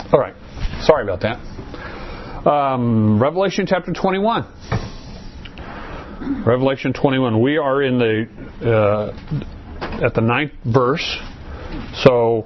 All right. Sorry about that. Revelation chapter 21. Revelation 21. We are in at the 9th verse. So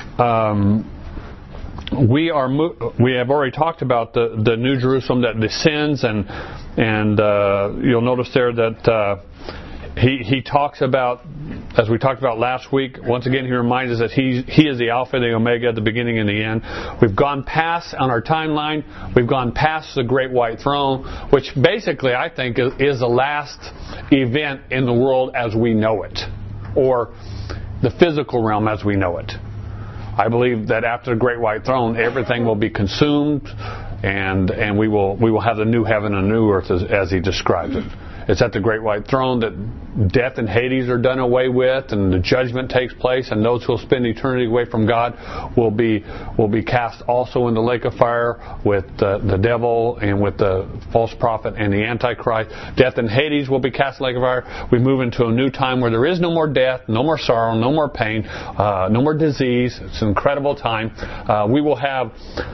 we have already talked about the New Jerusalem that descends, and you'll notice there that he talks about, as we talked about last week, once again he reminds us that he is the Alpha, the Omega, the beginning and the end. We've gone past, on our timeline, we've gone past the Great White Throne, which basically I think is the last event in the world as we know it, or the physical realm as we know it. I believe that after the Great White Throne, everything will be consumed, and we will have the new heaven and new earth as he describes it. It's at the Great White Throne that death and Hades are done away with, and the judgment takes place, and those who will spend eternity away from God will be cast also in the lake of fire with the devil and with the false prophet and the Antichrist. Death and Hades will be cast in the lake of fire. We move into a new time where there is no more death, no more sorrow, no more pain, no more disease. It's an incredible time. We will have,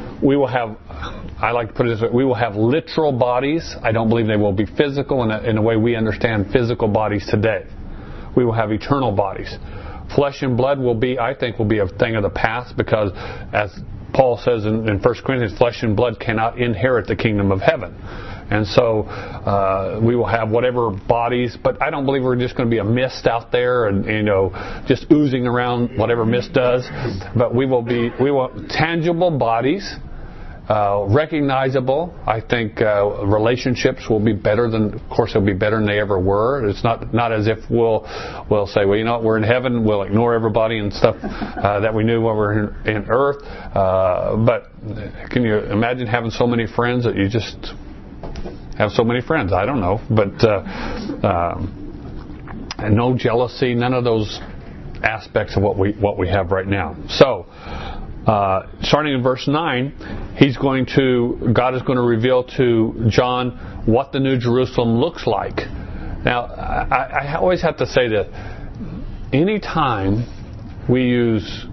I like to put it this way, we will have literal bodies. I don't believe they will be physical in the way we understand physical bodies today. We will have eternal bodies. Flesh and blood will be a thing of the past, because as Paul says in 1 Corinthians, flesh and blood cannot inherit the kingdom of heaven. And so we will have whatever bodies, but I don't believe we're just going to be a mist out there and just oozing around whatever mist does. But we will tangible bodies. Recognizable. I think relationships will be better than they ever were. It's not as if we'll say, well, we're in heaven, we'll ignore everybody and stuff that we knew when we were in earth. But can you imagine having so many friends that you just have so many friends? I don't know, but and no jealousy, none of those aspects of what we have right now. So. Starting in verse 9, God is going to reveal to John what the New Jerusalem looks like. Now, I always have to say that anytime we use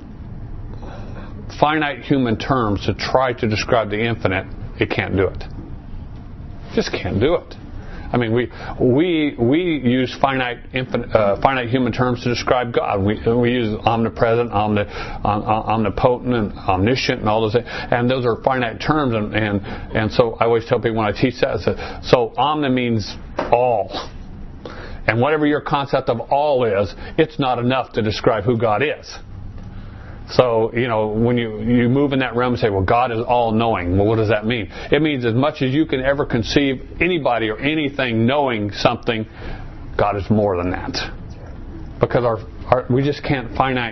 finite human terms to try to describe the infinite, it can't do it. Just can't do it. I mean, we use finite human terms to describe God. We use omnipresent, omnipotent, and omniscient, and all those things. And those are finite terms. And so I always tell people when I teach that, so omni means all. And whatever your concept of all is, it's not enough to describe who God is. So, when you move in that realm and say, well, God is all-knowing. Well, what does that mean? It means as much as you can ever conceive anybody or anything knowing something, God is more than that. Because we just can't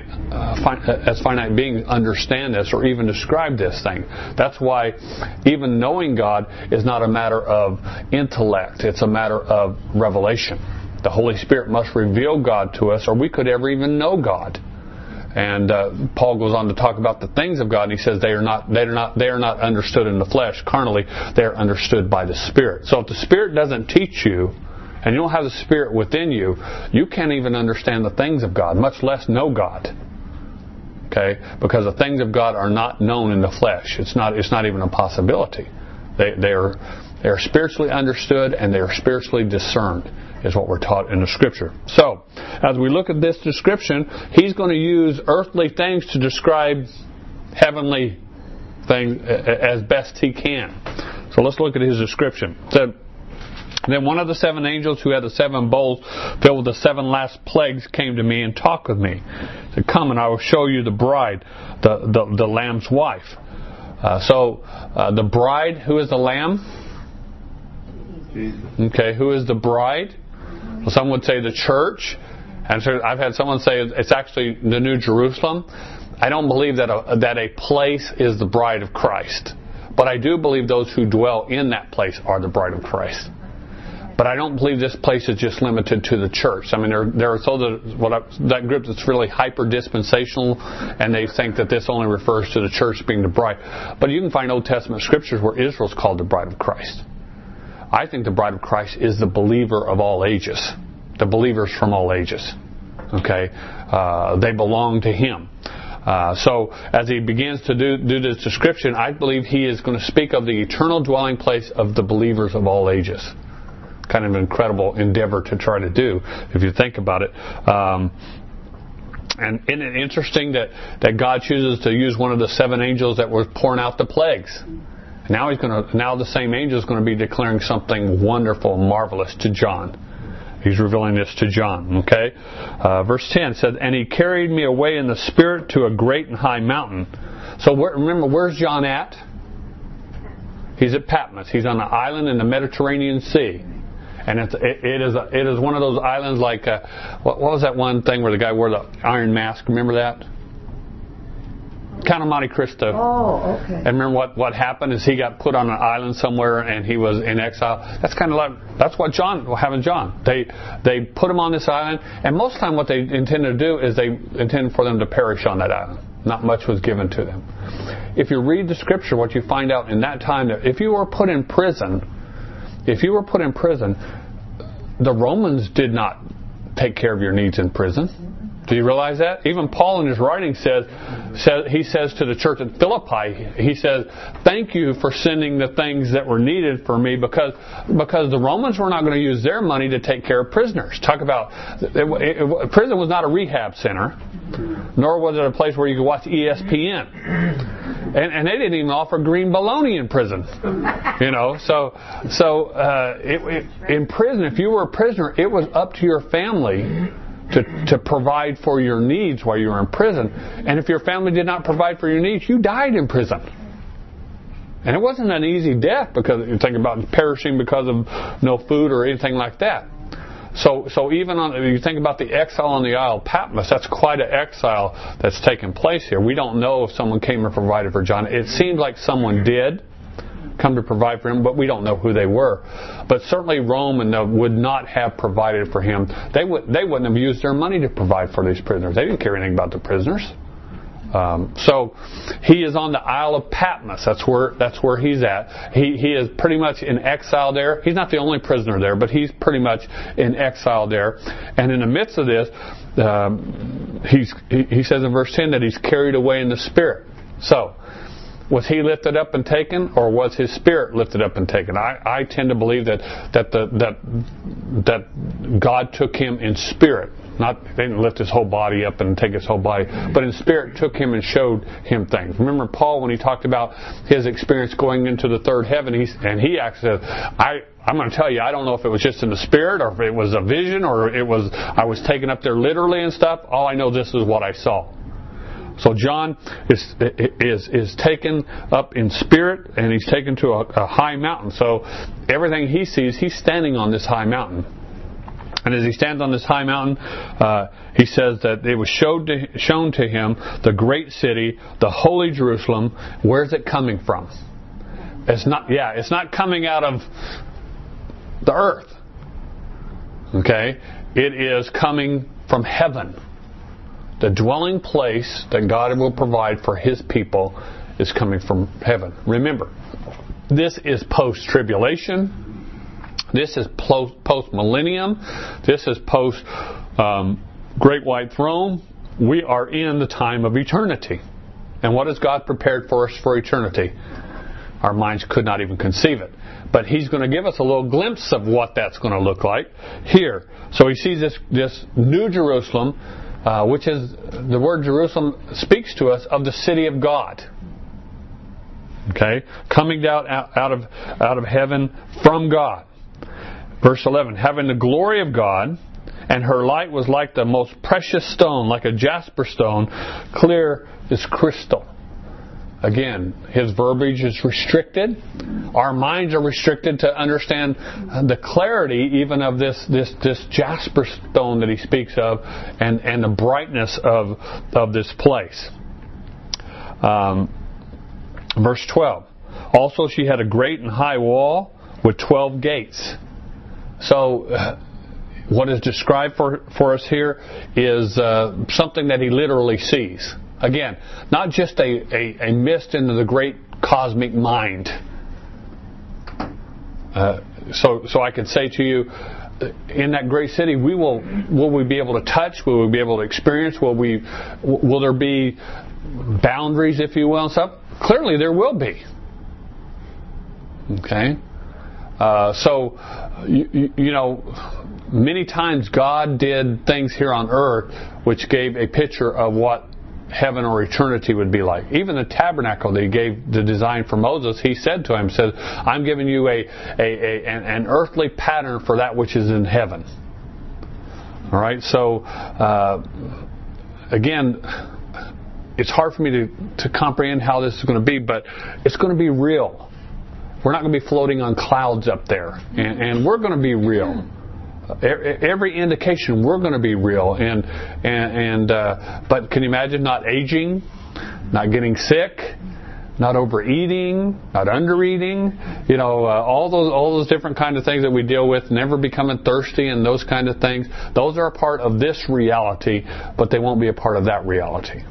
as finite beings understand this or even describe this thing. That's why even knowing God is not a matter of intellect. It's a matter of revelation. The Holy Spirit must reveal God to us, or we could ever even know God. And Paul goes on to talk about the things of God, and he says they are not understood in the flesh carnally. They are understood by the Spirit. So if the Spirit doesn't teach you, and you don't have the Spirit within you, you can't even understand the things of God, much less know God. Okay, because the things of God are not known in the flesh. It's not even a possibility. They are spiritually understood, and they are spiritually discerned, is what we're taught in the Scripture. So, as we look at this description, he's going to use earthly things to describe heavenly things as best he can. So let's look at his description. It said, then one of the 7 angels who had the 7 bowls filled with the 7 last plagues came to me and talked with me. He said, come and I will show you the bride, the Lamb's wife. So the bride, who is the Lamb? Okay, who is the bride? Well, some would say the church. And so I've had someone say it's actually the New Jerusalem. I don't believe that a place is the bride of Christ. But I do believe those who dwell in that place are the bride of Christ. But I don't believe this place is just limited to the church. I mean, there are that group that's really hyper-dispensational, and they think that this only refers to the church being the bride. But you can find Old Testament scriptures where Israel's called the bride of Christ. I think the bride of Christ is the believer of all ages. The believers from all ages. Okay? They belong to Him. So as he begins to do this description, I believe he is going to speak of the eternal dwelling place of the believers of all ages. Kind of an incredible endeavor to try to do, if you think about it. And isn't it interesting that God chooses to use one of the 7 angels that was pouring out the plagues? Now the same angel is going to be declaring something wonderful and marvelous to John. He's revealing this to John. Okay, verse 10 says, "And he carried me away in the spirit to a great and high mountain." So remember, where's John at? He's at Patmos. He's on an island in the Mediterranean Sea. And it is one of those islands like, what was that one thing where the guy wore the iron mask? Remember that? Count of Monte Cristo. Oh, okay. And remember what happened is he got put on an island somewhere and he was in exile. That's kind of like, that's what happened to John. They put him on this island, and most of the time what they intended to do is they intended for them to perish on that island. Not much was given to them. If you read the scripture, what you find out in that time, that if you were put in prison, the Romans did not take care of your needs in prison. Do you realize that? Even Paul in his writing says to the church at Philippi, he says, "Thank you for sending the things that were needed for me, because the Romans were not going to use their money to take care of prisoners." Talk about, prison was not a rehab center, nor was it a place where you could watch ESPN. And they didn't even offer green bologna in prison. You know, so in prison, if you were a prisoner, it was up to your family to provide for your needs while you were in prison. And if your family did not provide for your needs, you died in prison. And it wasn't an easy death, because you think about perishing because of no food or anything like that. So even you think about the exile on the Isle of Patmos, that's quite an exile that's taken place here. We don't know if someone came and provided for John. It seemed like someone did come to provide for him, but we don't know who they were. But certainly Rome would not have provided for him. They wouldn't have used their money to provide for these prisoners. They didn't care anything about the prisoners. So he is on the Isle of Patmos. That's where he's at. He is pretty much in exile there. He's not the only prisoner there, but he's pretty much in exile there. And in the midst of this, he says in verse 10 that he's carried away in the spirit. So, was he lifted up and taken, or was his spirit lifted up and taken? I tend to believe that God took him in spirit. They didn't lift his whole body up and take his whole body, but in spirit took him and showed him things. Remember Paul when he talked about his experience going into the third heaven, he actually said, I'm going to tell you, I don't know if it was just in the spirit, or if it was a vision, or I was taken up there literally and stuff. All I know, this is what I saw. So John is taken up in spirit, and he's taken to a high mountain. So everything he sees, he's standing on this high mountain. And as he stands on this high mountain, he says that it was shown to him the great city, the holy Jerusalem. Where's it coming from? It's not coming out of the earth. Okay? It is coming from heaven. The dwelling place that God will provide for His people is coming from heaven. Remember, this is post-tribulation. This is post-millennium. This is post-Great White Throne. We are in the time of eternity. And what has God prepared for us for eternity? Our minds could not even conceive it. But He's going to give us a little glimpse of what that's going to look like here. So He sees this new Jerusalem, which is, the word Jerusalem speaks to us of the city of God. Okay? Coming down out of heaven from God. Verse 11, having the glory of God, and her light was like the most precious stone, like a jasper stone, clear as crystal. Again, his verbiage is restricted. Our minds are restricted to understand the clarity even of this jasper stone that he speaks of, and the brightness of this place. Verse 12. Also she had a great and high wall with 12 gates. So what is described for us here is something that he literally sees. Again, not just a mist into the great cosmic mind. So I could say to you, in that great city, will we be able to touch? Will we be able to experience? Will there be boundaries, if you will, and stuff? Clearly, there will be. Okay, so you know, many times God did things here on earth which gave a picture of what heaven or eternity would be like. Even the tabernacle that He gave the design for Moses, He said to him, "I'm giving you an earthly pattern for that which is in heaven." All right, so again, it's hard for me to comprehend how this is going to be, but it's going to be real. We're not going to be floating on clouds up there, and we're going to be real. Every indication we're going to be real, but can you imagine not aging, not getting sick, not overeating, not undereating? You know, all those different kinds of things that we deal with, never becoming thirsty, and those kind of things. Those are a part of this reality, but they won't be a part of that reality.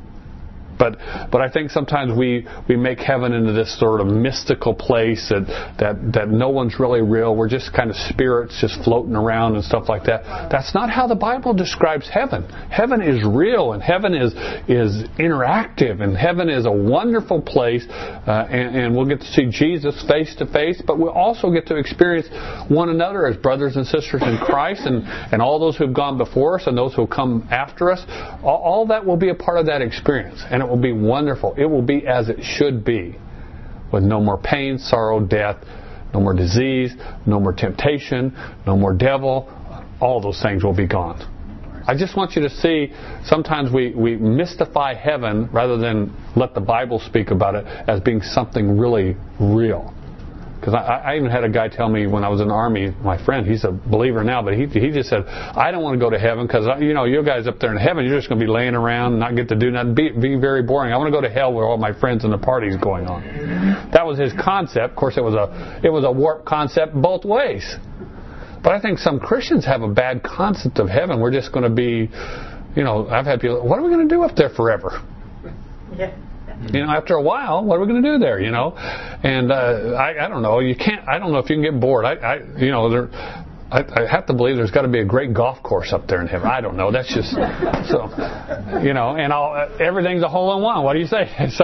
But I think sometimes we make heaven into this sort of mystical place that no one's really real. We're just kind of spirits just floating around and stuff like that. That's not how the Bible describes heaven. Heaven is real, and heaven is interactive, and heaven is a wonderful place, and we'll get to see Jesus face to face, but we'll also get to experience one another as brothers and sisters in Christ, and all those who've gone before us and those who come after us. All that will be a part of that experience, and it will be wonderful. It will be as it should be, with no more pain, sorrow, death, no more disease, no more temptation, no more devil. All those things will be gone. I just want you to see, sometimes we mystify heaven rather than let the Bible speak about it as being something really real. Because I even had a guy tell me when I was in the Army, my friend, he's a believer now, but he just said, "I don't want to go to heaven because, you know, you guys up there in heaven, you're just going to be laying around and not get to do nothing, be very boring. I want to go to hell where all my friends and the party's going on." That was his concept. Of course, it was a warped concept both ways. But I think some Christians have a bad concept of heaven. We're just going to be, you know, I've had people, what are we going to do up there forever? Yeah. You know, after a while, what are we going to do there? You know, and I don't know. You can't. I don't know if you can get bored. I have to believe there's got to be a great golf course up there in heaven. I don't know. That's just so. You know, and everything's a hole in one. What do you say? So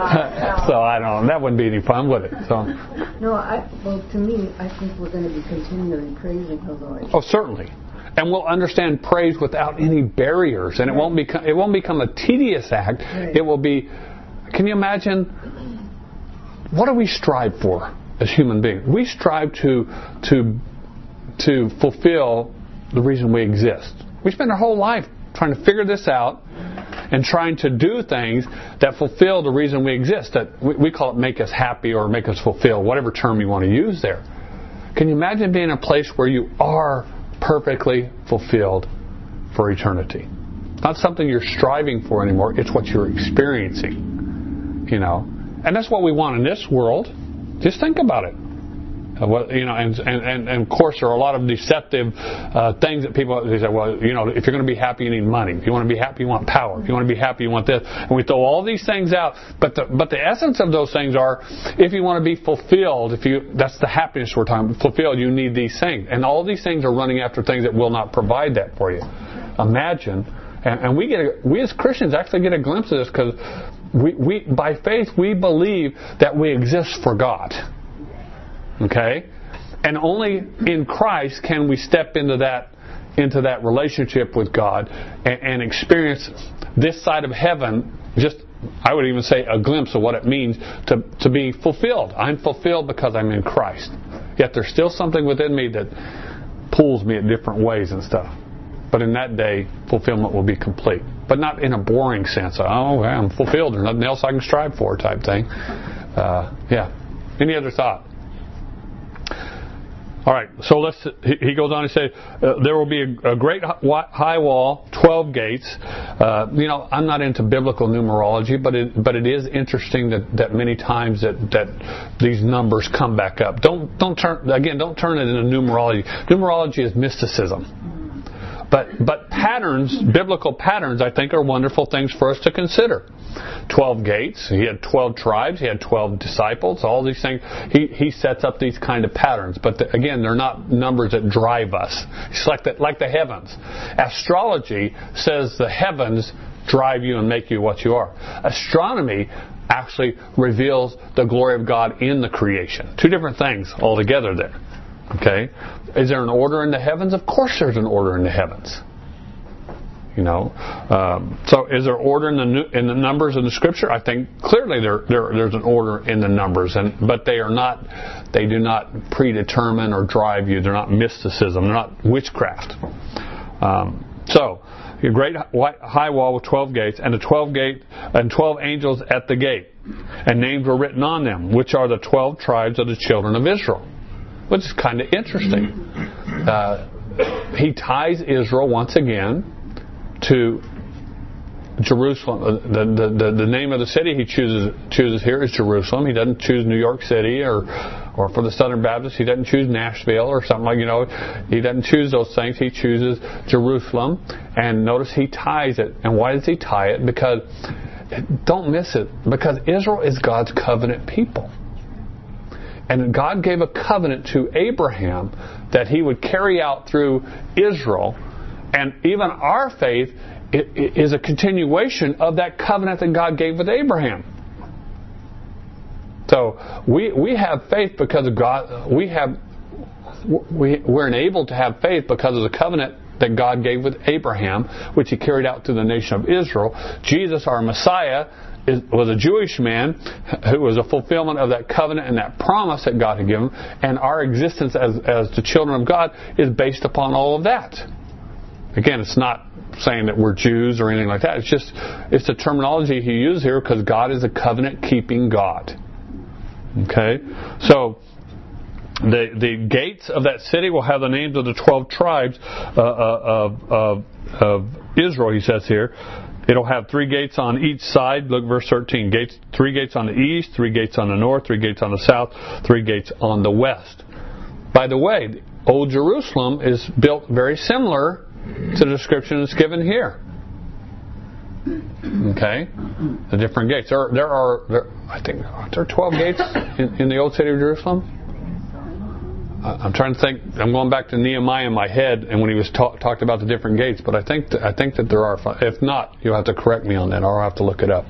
I don't know. That wouldn't be any fun, would it? So. No, well, to me, I think we're going to be continually praising the Lord. Oh, certainly. And we'll understand praise without any barriers, and it won't become a tedious act. Right. It will be. Can you imagine? What do we strive for as human beings? We strive to fulfill the reason we exist. We spend our whole life trying to figure this out and trying to do things that fulfill the reason we exist. That we call it make us happy or make us fulfill, whatever term you want to use there. Can you imagine being in a place where you are perfectly fulfilled for eternity? It's not something you're striving for anymore. It's what you're experiencing. You know, and that's what we want in this world. Just think about it. You know, and of course there are a lot of deceptive things that people they say. Well, you know, if you're going to be happy, you need money. If you want to be happy, you want power. If you want to be happy, you want this. And we throw all these things out. But the essence of those things are, if you want to be fulfilled, that's the happiness we're talking about. Fulfilled, you need these things, and all these things are running after things that will not provide that for you. Imagine, and we as Christians actually get a glimpse of this because. We by faith we believe that we exist for God. Okay? And only in Christ can we step into that relationship with God and experience this side of heaven. Just, I would even say, a glimpse of what it means to be fulfilled. I'm fulfilled because I'm in Christ. Yet there's still something within me that pulls me in different ways and stuff. But in that day, fulfillment will be complete. But not in a boring sense. Oh, I'm fulfilled. There's nothing else I can strive for type thing. Yeah. Any other thought? All right. So he goes on to say, there will be a great high wall, 12 gates. You know, I'm not into biblical numerology, but it is interesting that many times that these numbers come back up. Don't turn it into numerology. Numerology is mysticism. But patterns, biblical patterns, I think are wonderful things for us to consider. 12 gates. He had 12 tribes. He had 12 disciples. All these things. He sets up these kind of patterns. But again, they're not numbers that drive us. It's like the heavens. Astrology says the heavens drive you and make you what you are. Astronomy actually reveals the glory of God in the creation. Two different things altogether there. Okay? Is there an order in the heavens? Of course there's an order in the heavens. You know, so is there order in the numbers in the Scripture? I think clearly there's an order in the numbers, but they do not predetermine or drive you. They're not mysticism. They're not witchcraft. So a great high wall with 12 gates, and 12 angels at the gate, and names were written on them, which are the 12 tribes of the children of Israel. Which is kind of interesting. He ties Israel once again to Jerusalem. The name of the city he chooses here is Jerusalem. He doesn't choose New York City or for the Southern Baptists he doesn't choose Nashville or something like, he doesn't choose those things. He chooses Jerusalem, and notice he ties it. And why does he tie it? Because don't miss it. Because Israel is God's covenant people. And God gave a covenant to Abraham that he would carry out through Israel. And even our faith is a continuation of that covenant that God gave with Abraham. So we have faith because of God. We're enabled to have faith because of the covenant that God gave with Abraham, which he carried out through the nation of Israel. Jesus, our Messiah, was a Jewish man who was a fulfillment of that covenant and that promise that God had given, and our existence as the children of God is based upon all of that. Again, it's not saying that we're Jews or anything like that. It's the terminology he used here because God is a covenant-keeping God. Okay? So the gates of that city will have the names of the 12 tribes of Israel, he says here. It'll have 3 gates on each side. Look, verse 13. 3 gates on the east, 3 gates on the north, 3 gates on the south, 3 gates on the west. By the way, Old Jerusalem is built very similar to the description that's given here. Okay? The different gates. There are 12 gates in the old city of Jerusalem? I'm trying to think. I'm going back to Nehemiah in my head, and when he was talked about the different gates. But I think that there are. If not, you'll have to correct me on that, or I'll have to look it up.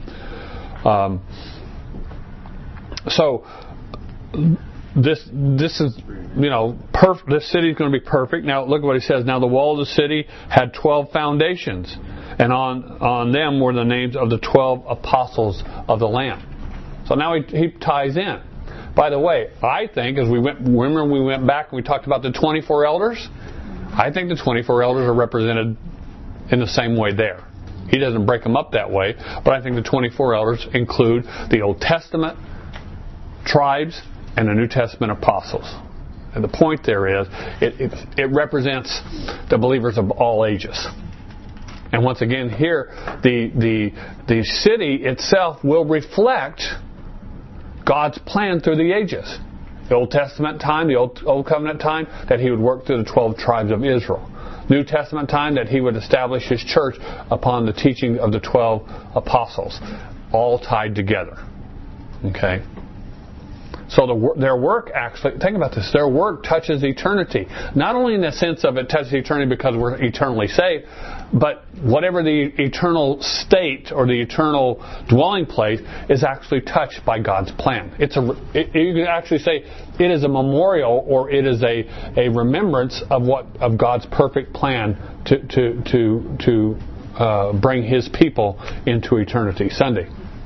So this is perfect. This city is going to be perfect. Now look at what he says. Now the wall of the city had 12 foundations, and on them were the names of the 12 apostles of the Lamb. So now he ties in. By the way, I think we went back and we talked about the 24 elders. I think the 24 elders are represented in the same way there. He doesn't break them up that way, but I think the 24 elders include the Old Testament tribes and the New Testament apostles. And the point there is, it represents the believers of all ages. And once again, here the city itself will reflect God's plan through the ages. The Old Testament time, the Old Covenant time, that he would work through the 12 tribes of Israel. New Testament time, that he would establish his church upon the teaching of the 12 apostles. All tied together. Okay? So their work actually, think about this, their work touches eternity. Not only in the sense of it touches eternity because we're eternally saved, but whatever the eternal state or the eternal dwelling place is actually touched by God's plan. You can actually say it is a memorial, or it is a remembrance of God's perfect plan to bring His people into eternity. Sunday.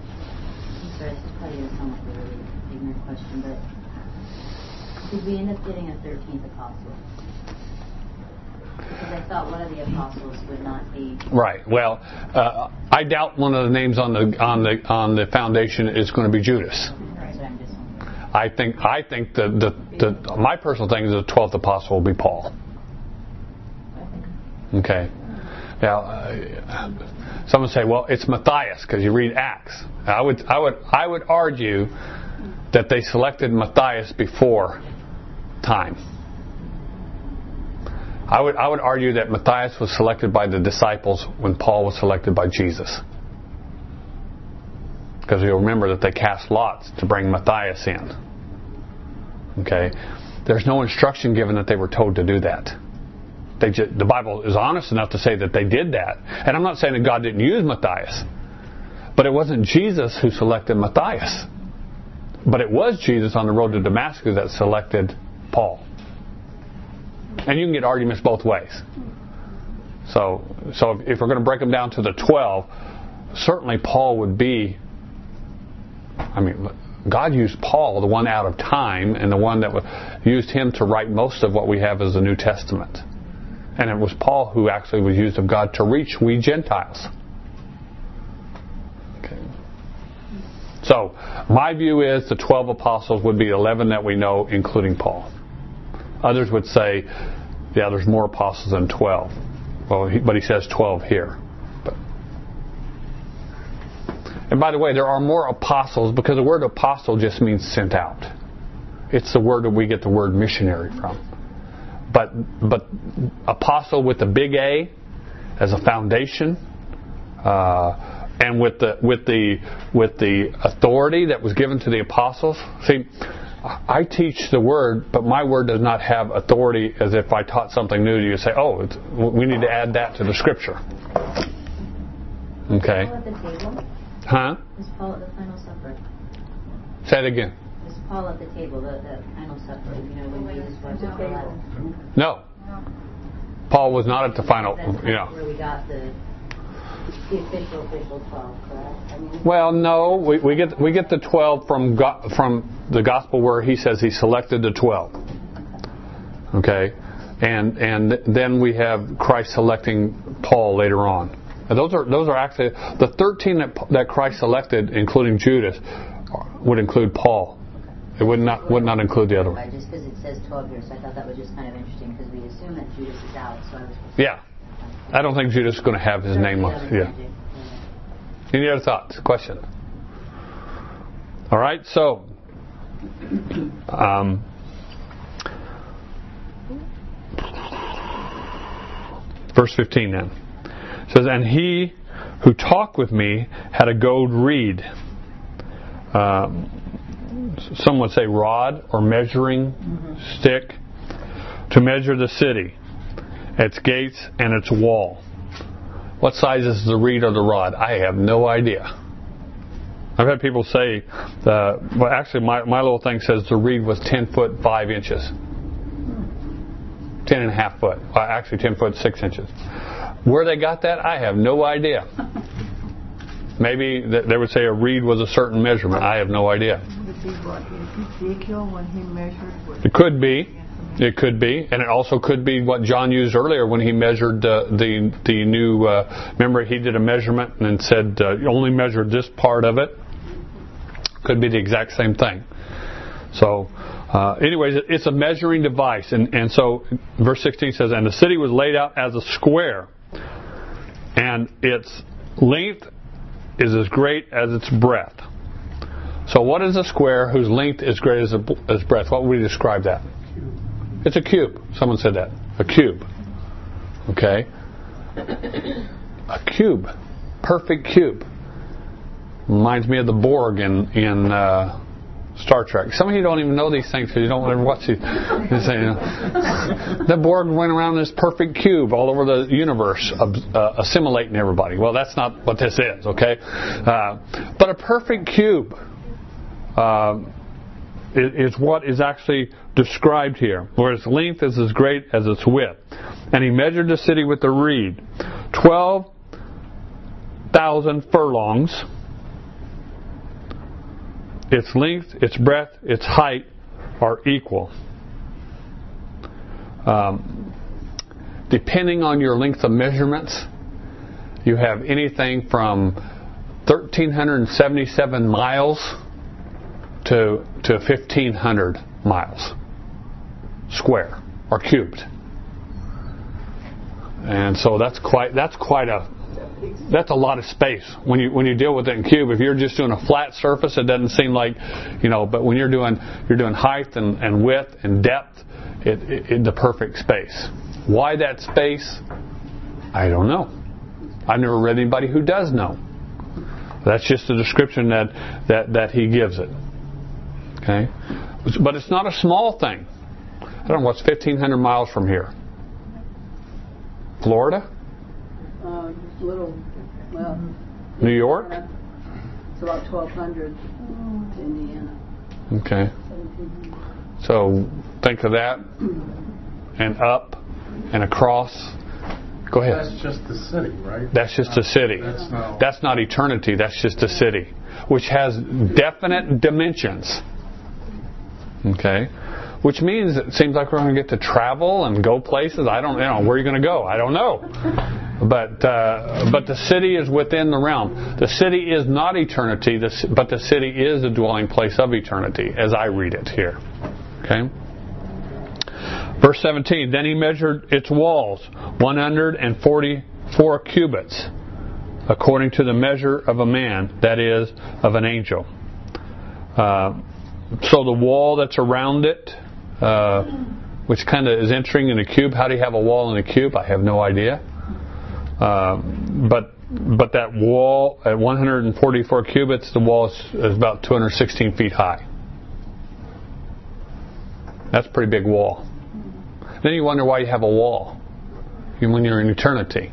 Did we end up getting a 13th apostle? Because I thought one of the apostles would not be. Right. Well, I doubt one of the names on the foundation is going to be Judas. Right. So I'm just wondering. I think my personal thing is the 12th apostle will be Paul. Okay. Now, some would say, well, it's Matthias because you read Acts. I would argue that they selected Matthias before time. I would argue that Matthias was selected by the disciples when Paul was selected by Jesus. Because you'll remember that they cast lots to bring Matthias in. Okay? There's no instruction given that they were told to do that. The Bible is honest enough to say that they did that. And I'm not saying that God didn't use Matthias. But it wasn't Jesus who selected Matthias. But it was Jesus on the road to Damascus that selected Paul. And you can get arguments both ways. So if we're going to break them down to the 12, certainly Paul would be... God used Paul, the one out of time, and the one that used him to write most of what we have as the New Testament. And it was Paul who actually was used of God to reach we Gentiles. Okay. So, my view is the 12 apostles would be 11 that we know, including Paul. Others would say, yeah, there's more apostles than 12. But he says 12 here. And by the way, there are more apostles because the word apostle just means sent out. It's the word that we get the word missionary from. But apostle with the big A as a foundation, and with the authority that was given to the apostles. See, I teach the word, but my word does not have authority as if I taught something new to you. Say, we need to add that to the scripture. Okay. Paul at the table? Huh? Is Paul at the final supper? Say it again. Is Paul at the table, the final supper? When Jesus was at the level? No. Paul was not at the final. That's where we got the official 12, correct? Well, no. We get the 12 from the gospel where he says he selected the 12. Okay, and then we have Christ selecting Paul later on. And those are actually the 13 that Christ selected, including Judas, would include Paul. It would not include the other one. Just because it says 12 here, so I thought that was just kind of interesting because we assume that Judas is out. So I was. Yeah, I don't think Judas is going to have his name on. Yeah. Any other thoughts? Question? All right. So, verse 15 then. It says, and he who talked with me had a gold reed. Some would say rod or measuring stick to measure the city, its gates and its wall. What size is the reed or the rod? I have no idea. I've had people say, actually my little thing says the reed was 10 foot 5 inches. 10 and a half foot. Well, actually 10 foot 6 inches. Where they got that, I have no idea. Maybe they would say a reed was a certain measurement. I have no idea. Would it be what Ezekiel when he measured? It could be. It could be. And it also could be what John used earlier when he measured the new... remember, he did a measurement and said, you only measured this part of it. Could be the exact same thing. So... anyways, it's a measuring device. And so, verse 16 says, and the city was laid out as a square, and its length is as great as its breadth. So what is a square whose length is great as breadth? What would we describe that? It's a cube. Someone said that. A cube. Okay? A cube. Perfect cube. Reminds me of the Borg in Star Trek. Some of you don't even know these things because you don't ever watch these. The Borg went around this perfect cube all over the universe, assimilating everybody. Well, that's not what this is, okay? But a perfect cube is what is actually described here, where its length is as great as its width. And he measured the city with a reed, 12,000 furlongs. Its length, its breadth, its height are equal. Depending on your length of measurements, you have anything from 1,377 miles to 1,500 miles square or cubed. And so that's quite a That's a lot of space when you deal with it in cube. If you're just doing a flat surface, it doesn't seem like, but when you're doing height and width and depth, it the perfect space. Why that space? I don't know. I've never read anybody who does know. That's just the description that he gives it. Okay, but it's not a small thing. I don't know what's 1,500 miles from here. Florida? Just a little, New York? it's about 1,200 to Indiana. Okay. So think of that, and up, and across. Go ahead. That's just the city, right? That's just a city. That's not eternity. That's just a city, which has definite dimensions. Okay, which means it seems like we're going to get to travel and go places. I don't know where you're going to go. I don't know. But the city is within the realm. The city is not eternity, but the city is the dwelling place of eternity, as I read it here. Okay. Verse 17, then he measured its walls 144 cubits, according to the measure of a man, that is, of an angel. So the wall that's around it, which kind of is entering in a cube. How do you have a wall in a cube? I have no idea. But that wall at 144 cubits, the wall is about 216 feet high. That's a pretty big wall. Then you wonder why you have a wall when you're in eternity.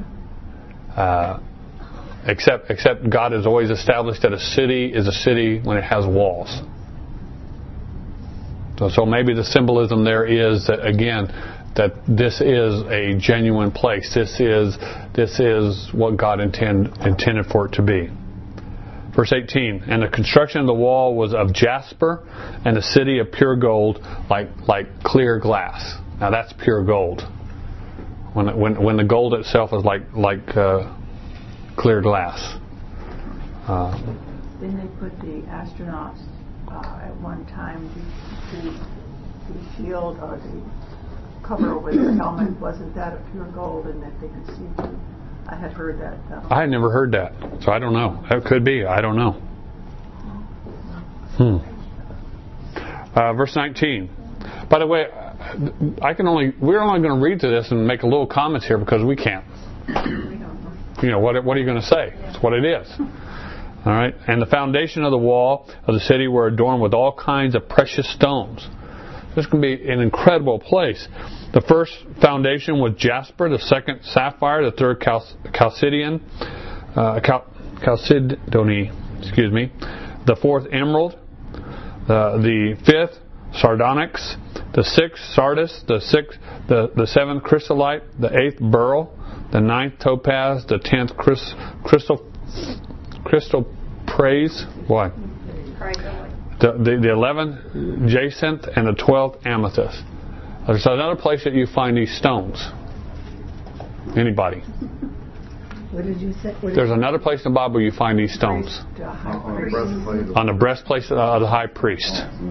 Except God has always established that a city is a city when it has walls. So maybe the symbolism there is that, again, that this is a genuine place. This is what God intended for it to be. Verse 18, and the construction of the wall was of jasper, and the city of pure gold, like clear glass. Now that's pure gold. When the gold itself is like clear glass. Didn't they put the astronauts at one time, the shield or the cover over their helmet, wasn't that of pure gold and that they could see through? I had heard that. I had never heard that, so I don't know. That could be. I don't know. Verse 19. By the way, we're only going to read to this and make a little comments here because we can't. What are you going to say? It's what it is. All right. And the foundation of the wall of the city were adorned with all kinds of precious stones. This can be an incredible place. The first foundation was jasper, the second sapphire, the third chalcedony, the fourth emerald, the fifth sardonyx, the sixth sardis, the seventh chrysolite, the eighth beryl, the ninth topaz, the 10th crystal praise, what? The 11th jacinth, and the 12th amethyst. There's another place that you find these stones. Anybody? What did you say? There's another place in the Bible you find these stones. On the breastplate of the high priest.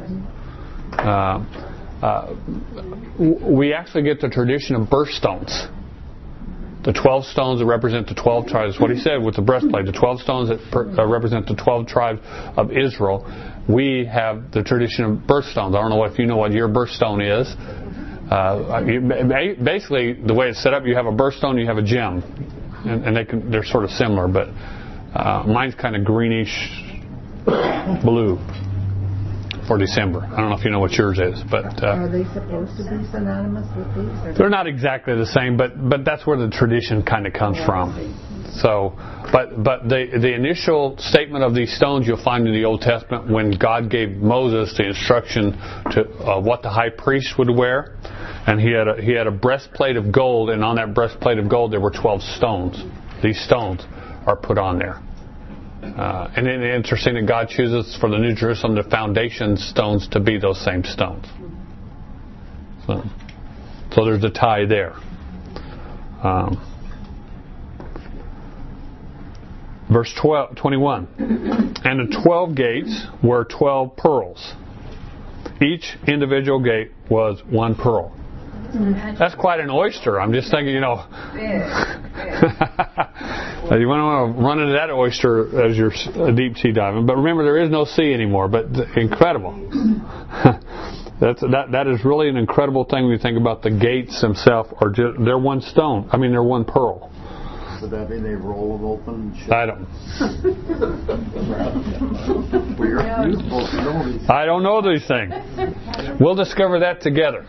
We actually get the tradition of birthstones. The 12 stones that represent the 12 tribes. What he said with the breastplate. The 12 stones that represent the 12 tribes of Israel. We have the tradition of birthstones. I don't know if you know what your birthstone is. Basically, the way it's set up, you have a birthstone, you have a gem, and they're sort of similar, but mine's kind of greenish blue for December. I don't know if you know what yours is, but are they supposed to be synonymous with these? They're not exactly the same, but that's where the tradition kind of comes from. So, but the initial statement of these stones you'll find in the Old Testament when God gave Moses the instruction to what the high priest would wear, and he had a breastplate of gold, and on that breastplate of gold there were 12 stones. These stones are put on there. And it's interesting that God chooses for the New Jerusalem the foundation stones to be those same stones. So there's a tie there. Verse 21. And the 12 gates were 12 pearls. Each individual gate was one pearl. That's quite an oyster. I'm just thinking, You want to run into that oyster as you're deep sea diving. But remember, there is no sea anymore. But incredible. That is really an incredible thing when you think about the gates themselves. They're one stone. I mean, they're one pearl. Does that mean they roll them open and shit? I don't. You're supposed to know these. I don't know these things. We'll discover that together.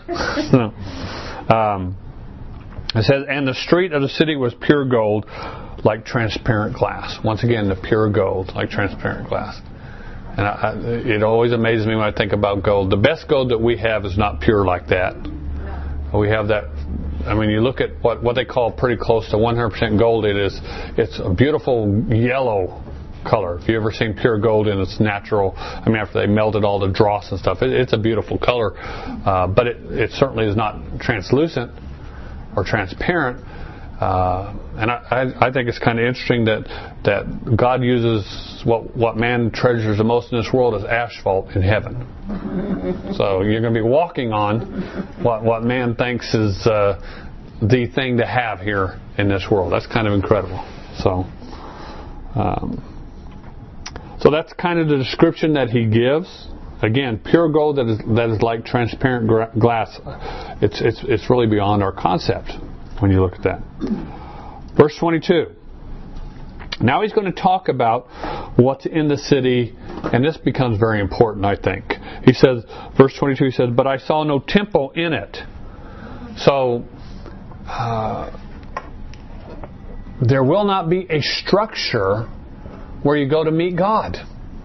It says, and the street of the city was pure gold, like transparent glass. Once again, the pure gold, like transparent glass. And it always amazes me when I think about gold. The best gold that we have is not pure like that. We have that. I mean, you look at what they call pretty close to 100% gold. It's a beautiful yellow color. If you ever seen pure gold in its natural, I mean, after they melted all the dross and stuff, it's a beautiful color. But it certainly is not translucent or transparent. And I think it's kind of interesting that God uses what man treasures the most in this world as asphalt in heaven. So you're going to be walking on what man thinks is the thing to have here in this world. That's kind of incredible. So that's kind of the description that he gives. Again, pure gold that is like transparent glass. It's really beyond our concept when you look at that. Verse 22. Now he's going to talk about what's in the city, and this becomes very important, I think. He says, verse 22, he says, but I saw no temple in it. So, there will not be a structure where you go to meet God.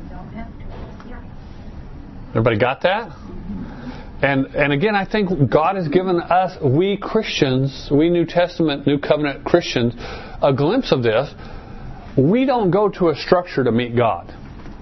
Everybody got that? And again, I think God has given us, we Christians, we New Testament, New Covenant Christians, a glimpse of this. We don't go to a structure to meet God.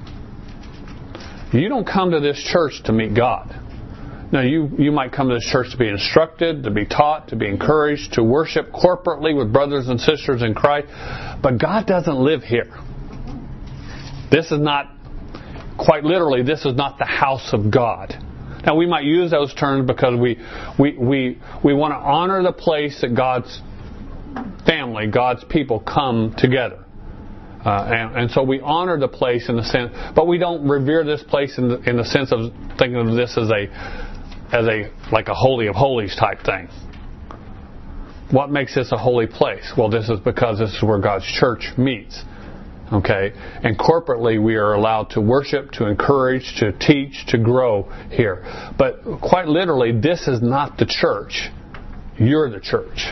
You don't come to this church to meet God. Now, you might come to this church to be instructed, to be taught, to be encouraged, to worship corporately with brothers and sisters in Christ. But God doesn't live here. This is not, quite literally, this is not the house of God. Now, we might use those terms because we want to honor the place that God's family, God's people come together. And so we honor the place in the sense, but we don't revere this place in the sense of thinking of this as like a holy of holies type thing. What makes this a holy place? Well, this is because this is where God's church meets. Okay? And corporately we are allowed to worship, to encourage, to teach, to grow here. But quite literally, this is not the church. You're the church.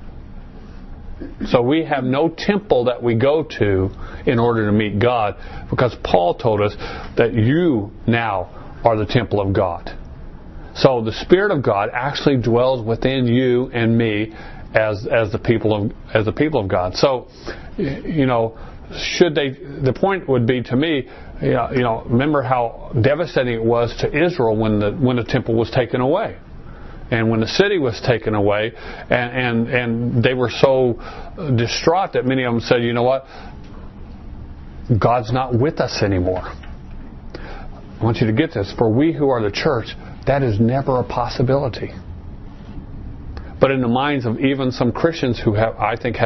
So we have no temple that we go to in order to meet God, because Paul told us that you now are the temple of God. So the Spirit of God actually dwells within you and me as the people of God. So, you know, the point would be to me, remember how devastating it was to Israel when the temple was taken away. And when the city was taken away, and they were so distraught that many of them said, you know what? God's not with us anymore. I want you to get this. For we who are the church, that is never a possibility. But in the minds of even some Christians who have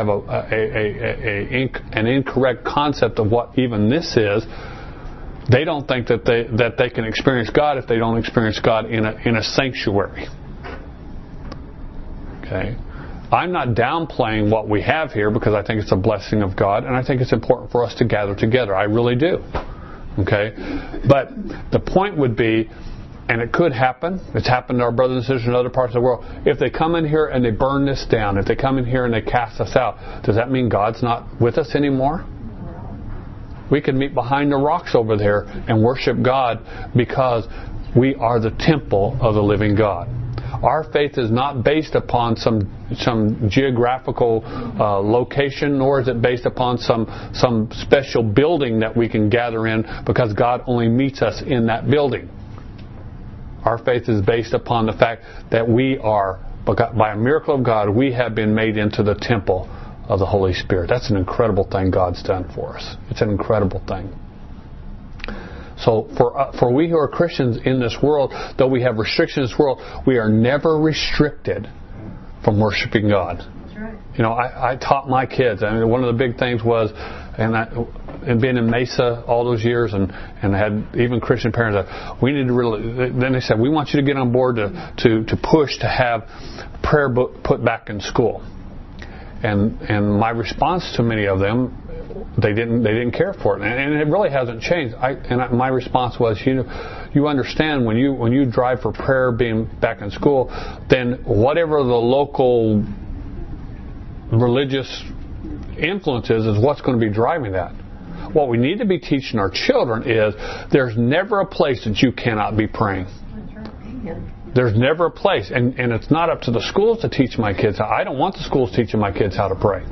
an incorrect concept of what even this is, they don't think that they can experience God if they don't experience God in a sanctuary. Okay, I'm not downplaying what we have here because I think it's a blessing of God, and I think it's important for us to gather together. I really do. Okay, but the point would be, and it could happen, it's happened to our brothers and sisters in other parts of the world, if they come in here and they burn this down, if they come in here and they cast us out, does that mean God's not with us anymore? We can meet behind the rocks over there and worship God because we are the temple of the living God. Our faith is not based upon some geographical location, nor is it based upon some special building that we can gather in because God only meets us in that building. Our faith is based upon the fact that we are, by a miracle of God, we have been made into the temple of the Holy Spirit. That's an incredible thing God's done for us. It's an incredible thing. So for we who are Christians in this world, though we have restrictions in this world, we are never restricted from worshiping God. That's right. I taught my kids. I mean, one of the big things was, and being in Mesa all those years, and I had even Christian parents that we need to really. Then they said, we want you to get on board to push to have prayer book put back in school. And my response to many of them, they didn't care for it, and it really hasn't changed. My response was, you understand when you drive for prayer being back in school, then whatever the local religious influences is what's going to be driving that. What we need to be teaching our children is there's never a place that you cannot be praying. There's never a place, and it's not up to the schools to teach my kids. I don't want the schools teaching my kids how to pray.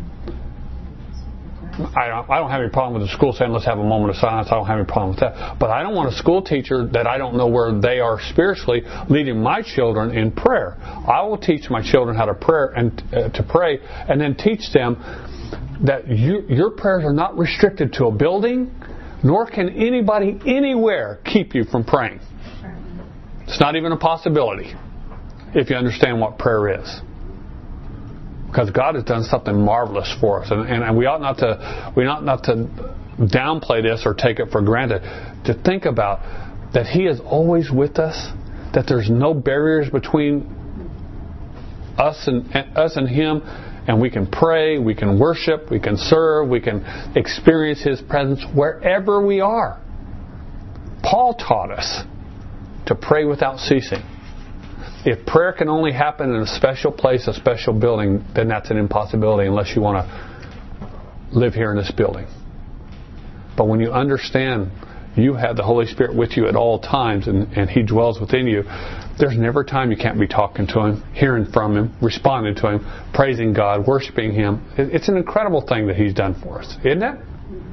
I don't have any problem with the school saying let's have a moment of silence. I don't have any problem with that. But I don't want a school teacher that I don't know where they are spiritually leading my children in prayer. I will teach my children how to pray and then teach them that your prayers are not restricted to a building, nor can anybody anywhere keep you from praying. It's not even a possibility if you understand what prayer is. Because God has done something marvelous for us, and we ought not to downplay this or take it for granted. To think about that He is always with us, that there's no barriers between us and Him, and we can pray, we can worship, we can serve, we can experience His presence wherever we are. Paul taught us to pray without ceasing. If prayer can only happen in a special place, a special building, then that's an impossibility unless you want to live here in this building. But when you understand you have the Holy Spirit with you at all times and He dwells within you, there's never a time you can't be talking to Him, hearing from Him, responding to Him, praising God, worshiping Him. It's an incredible thing that He's done for us, isn't it?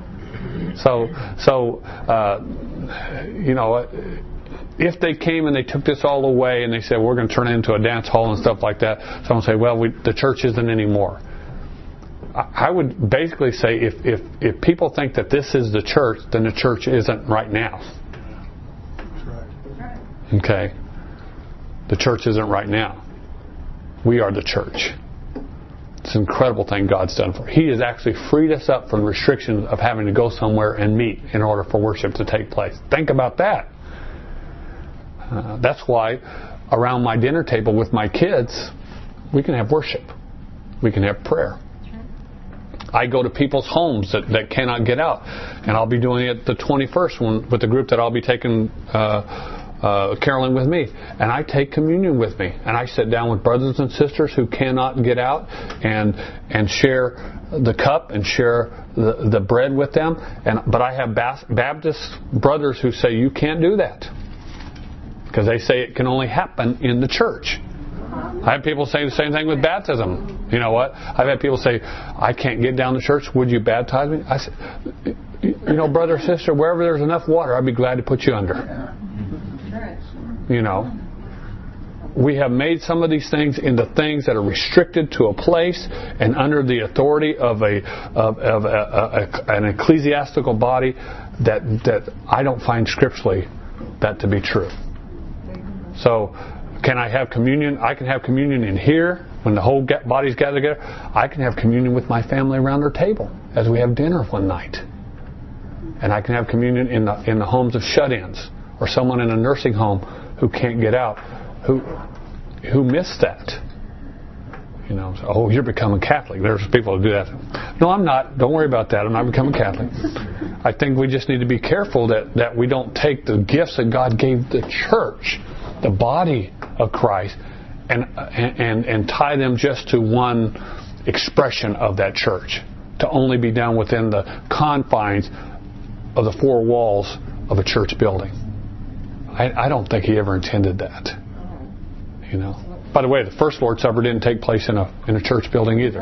If they came and they took this all away and they said, we're going to turn it into a dance hall and stuff like that, someone say, well, the church isn't anymore. I would basically say if people think that this is the church, then the church isn't right now. Okay? The church isn't right now. We are the church. It's an incredible thing God's done for us. He has actually freed us up from restrictions of having to go somewhere and meet in order for worship to take place. Think about that. That's why around my dinner table with my kids, we can have worship. We can have prayer. I go to people's homes that cannot get out. And I'll be doing it the 21st with the group that I'll be taking Carolyn with me. And I take communion with me. And I sit down with brothers and sisters who cannot get out and share the cup and share the bread with them. But I have Baptist brothers who say you can't do that. Because they say it can only happen in the church. I have people say the same thing with baptism. You know what? I've had people say, I can't get down to church. Would you baptize me? I said, brother or sister, wherever there's enough water, I'd be glad to put you under. We have made some of these things into things that are restricted to a place and under the authority of an ecclesiastical body that I don't find scripturally that to be true. So, can I have communion? I can have communion in here when the whole body's gathered together. I can have communion with my family around our table as we have dinner one night. And I can have communion in the homes of shut-ins or someone in a nursing home who can't get out, who missed that. Oh, you're becoming Catholic. There's people who do that. No, I'm not. Don't worry about that. I'm not becoming Catholic. I think we just need to be careful that we don't take the gifts that God gave the church, the body of Christ, and tie them just to one expression of that church, to only be done within the confines of the four walls of a church building. I don't think He ever intended that. By the way, the first Lord's Supper didn't take place in a church building either.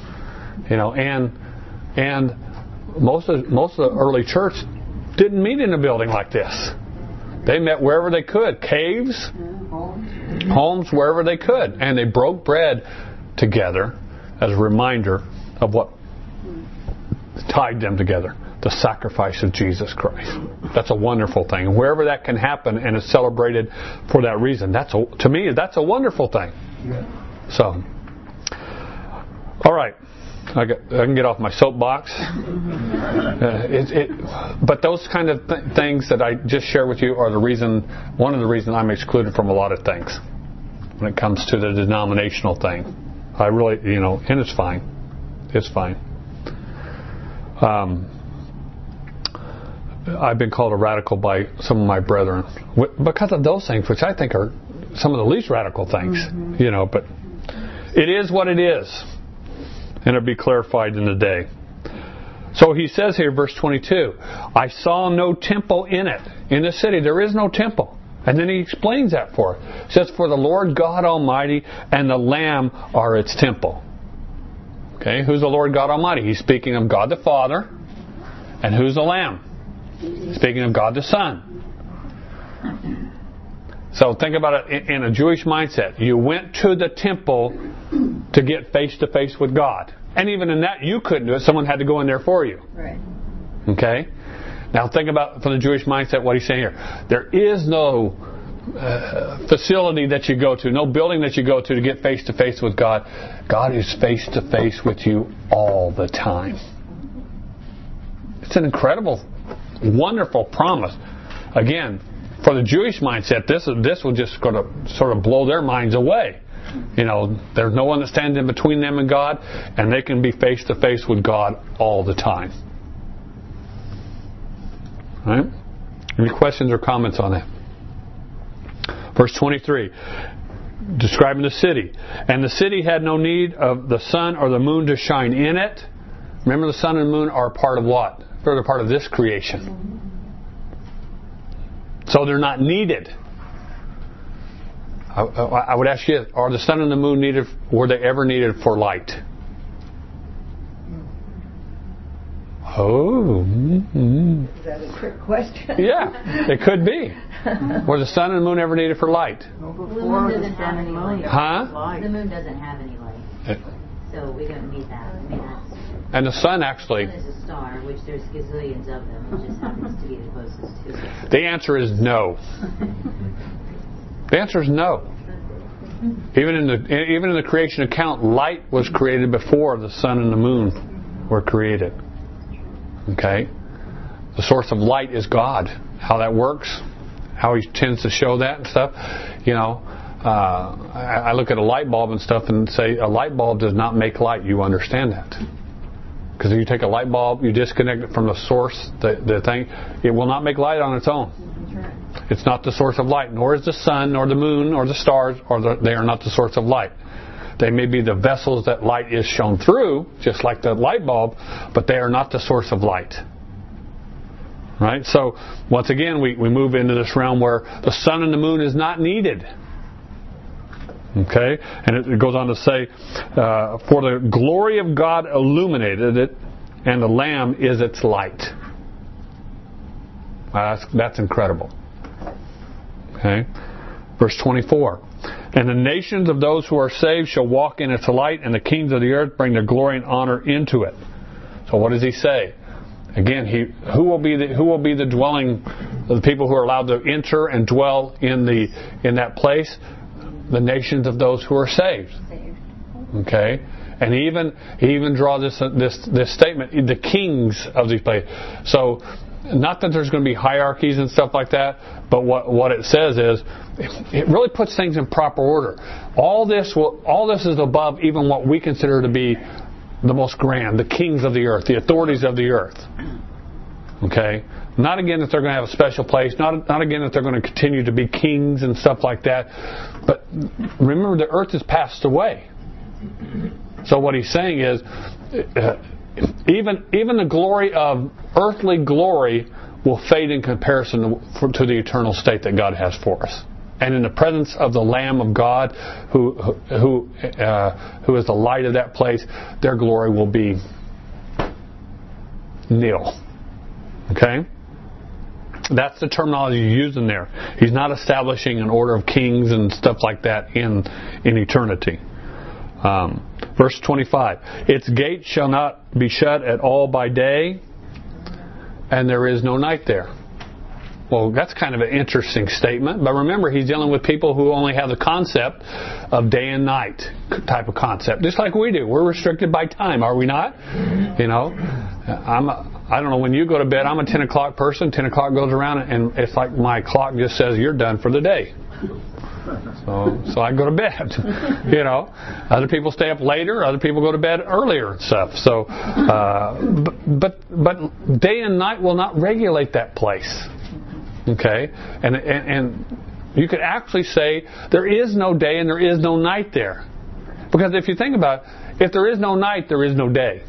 And most of the early church didn't meet in a building like this. They met wherever they could, caves, homes, wherever they could. And they broke bread together as a reminder of what tied them together, the sacrifice of Jesus Christ. That's a wonderful thing. And wherever that can happen and is celebrated for that reason, to me, that's a wonderful thing. So, All right. I can get off my soapbox. But those kind of things that I just shared with you are one of the reasons I'm excluded from a lot of things when it comes to the denominational thing. I really, and it's fine. It's fine. I've been called a radical by some of my brethren because of those things, which I think are some of the least radical things, but it is what it is. And it'll be clarified in the day. So he says here, verse 22, I saw no temple in it. In the city, there is no temple. And then he explains that for us. He says, for the Lord God Almighty and the Lamb are its temple. Okay, who's the Lord God Almighty? He's speaking of God the Father. And who's the Lamb? Speaking of God the Son. So think about it in a Jewish mindset. You went to the temple to get face to face with God. And even in that, you couldn't do it. Someone had to go in there for you. Right. Okay? Now think about, from the Jewish mindset, what he's saying here. There is no facility that you go to, no building that you go to get face to face with God. God is face to face with you all the time. It's an incredible, wonderful promise. Again, for the Jewish mindset, this will just going to sort of blow their minds away. There's no one that stands in between them and God, and they can be face to face with God all the time. All right? Any questions or comments on that? Verse 23, describing the city. And the city had no need of the sun or the moon to shine in it. Remember, the sun and the moon are a part of what? They're a part of this creation. So they're not needed. I would ask you, are the sun and the moon needed? Were they ever needed for light? Oh. Mm-hmm. Is that a trick question? Yeah, it could be. Were the sun and the moon ever needed for light? The moon doesn't have any light. Huh? The moon doesn't have any light. So we don't need that. And the sun actually... The sun is a star, which there's gazillions of them. It just happens to be the closest to it. The answer is no. The answer is no. Even in the creation account, light was created before the sun and the moon were created. Okay? The source of light is God. How that works, how he tends to show that and stuff. I look at a light bulb and stuff and say a light bulb does not make light. You understand that? Because if you take a light bulb, you disconnect it from the source, the thing, it will not make light on its own. It's not the source of light, nor is the sun, nor the moon, or the stars, they are not the source of light. They may be the vessels that light is shown through, just like the light bulb, but they are not the source of light. Right? So, once again, we move into this realm where the sun and the moon is not needed. Okay? And it goes on to say, for the glory of God illuminated it, and the Lamb is its light. That's incredible. Okay? Verse 24. And the nations of those who are saved shall walk in its light, and the kings of the earth bring their glory and honor into it. So what does he say? Again, who will be the dwelling of the people who are allowed to enter and dwell in that place? The nations of those who are saved. Okay? And he even draws this statement, the kings of these places. So, not that there's going to be hierarchies and stuff like that, but what it says is, it really puts things in proper order. All this is above even what we consider to be the most grand, the kings of the earth, the authorities of the earth. Okay? Not again that they're going to have a special place, not again that they're going to continue to be kings and stuff like that, but remember the earth has passed away. So what he's saying is, even the glory of earthly glory will fade in comparison to the eternal state that God has for us. And in the presence of the Lamb of God, who is the light of that place, their glory will be nil. Okay? That's the terminology used in there. He's not establishing an order of kings and stuff like that in eternity. Verse 25. Its gates shall not be shut at all by day, and there is no night there. Well, that's kind of an interesting statement. But remember, he's dealing with people who only have the concept of day and night type of concept, just like we do. We're restricted by time, are we not? You know, I don't know, when you go to bed, I'm a 10 o'clock person. 10 o'clock goes around, and it's like my clock just says, you're done for the day. So I go to bed. You know, other people stay up later. Other people go to bed earlier and stuff. So, but day and night will not regulate that place. Okay, and you could actually say there is no day and there is no night there, because if you think about it, if there is no night, there is no day.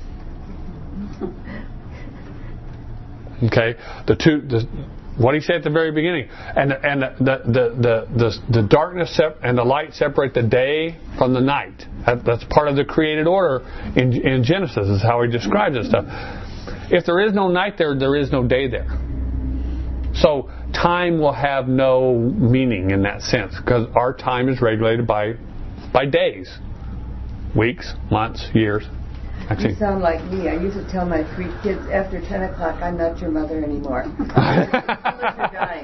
Okay, what he said at the very beginning, and the darkness and the light separate the day from the night. That's part of the created order in Genesis. Is how he describes this stuff. If there is no night there, there is no day there. So time will have no meaning in that sense, because our time is regulated by days, weeks, months, years. You sound like me. I used to tell my 3 kids, after 10 o'clock, I'm not your mother anymore. Unless you're dying.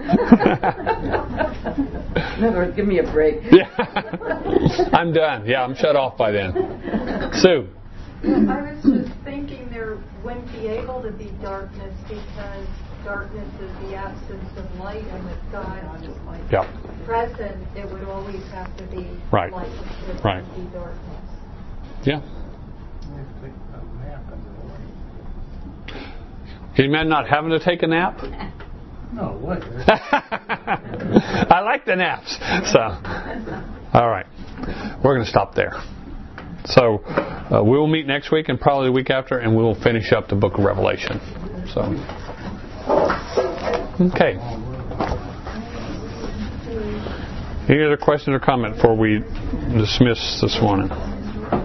In other words, give me a break. Yeah. I'm done. Yeah, I'm shut off by then. Sue. I was just thinking there wouldn't be able to be darkness because darkness is the absence of light, and with God present, it would always have to be light. It wouldn't be darkness. Yeah. Can you imagine not having to take a nap? No, what? I like the naps. So, all right. We're going to stop there. So, we will meet next week and probably the week after, and we will finish up the book of Revelation. So, okay. Any other questions or comment before we dismiss this morning?